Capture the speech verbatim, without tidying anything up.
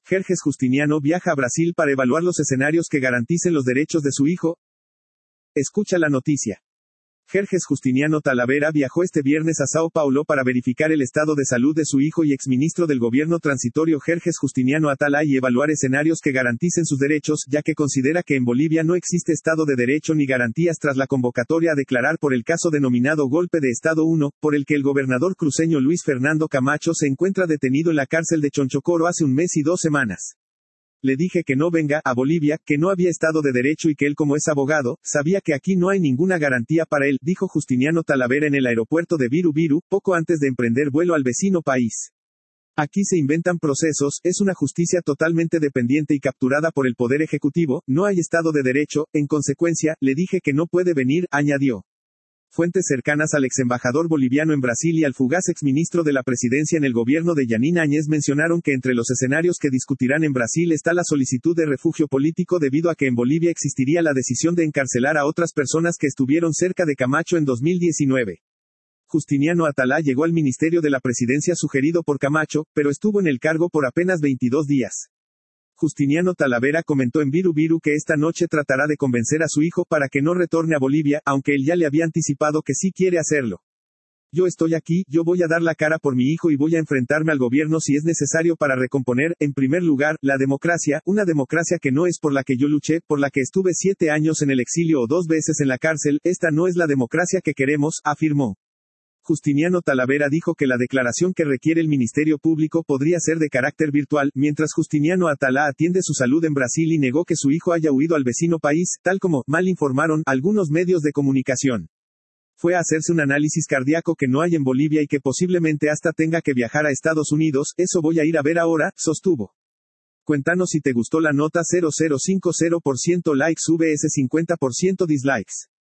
Jerjes Justiniano viaja a Brasil para evaluar los escenarios que garanticen los derechos de su hijo. Escucha la noticia. Jerjes Justiniano Talavera viajó este viernes a Sao Paulo para verificar el estado de salud de su hijo y exministro del gobierno transitorio Jerjes Justiniano Atalay y evaluar escenarios que garanticen sus derechos, ya que considera que en Bolivia no existe Estado de Derecho ni garantías tras la convocatoria a declarar por el caso denominado Golpe de Estado uno, por el que el gobernador cruceño Luis Fernando Camacho se encuentra detenido en la cárcel de Chonchocoro hace un mes y dos semanas. Le dije que no venga a Bolivia, que no había Estado de Derecho y que él, como es abogado, sabía que aquí no hay ninguna garantía para él, dijo Justiniano Talavera en el aeropuerto de Viru Viru, poco antes de emprender vuelo al vecino país. Aquí se inventan procesos, es una justicia totalmente dependiente y capturada por el Poder Ejecutivo, no hay Estado de Derecho, en consecuencia, le dije que no puede venir, añadió. Fuentes cercanas al exembajador boliviano en Brasil y al fugaz exministro de la presidencia en el gobierno de Yanín Áñez mencionaron que entre los escenarios que discutirán en Brasil está la solicitud de refugio político debido a que en Bolivia existiría la decisión de encarcelar a otras personas que estuvieron cerca de Camacho en dos mil diecinueve. Justiniano Atalay llegó al ministerio de la presidencia sugerido por Camacho, pero estuvo en el cargo por apenas veintidós días. Justiniano Talavera comentó en Viru Viru que esta noche tratará de convencer a su hijo para que no retorne a Bolivia, aunque él ya le había anticipado que sí quiere hacerlo. Yo estoy aquí, yo voy a dar la cara por mi hijo y voy a enfrentarme al gobierno si es necesario para recomponer, en primer lugar, la democracia, una democracia que no es por la que yo luché, por la que estuve siete años en el exilio o dos veces en la cárcel, esta no es la democracia que queremos, afirmó. Justiniano Talavera dijo que la declaración que requiere el Ministerio Público podría ser de carácter virtual, mientras Justiniano Atalay atiende su salud en Brasil y negó que su hijo haya huido al vecino país, tal como mal informaron algunos medios de comunicación. Fue a hacerse un análisis cardíaco que no hay en Bolivia y que posiblemente hasta tenga que viajar a Estados Unidos, eso voy a ir a ver ahora, sostuvo. Cuéntanos si te gustó la nota. Cero cero cinco cero por ciento likes vs cincuenta por ciento dislikes.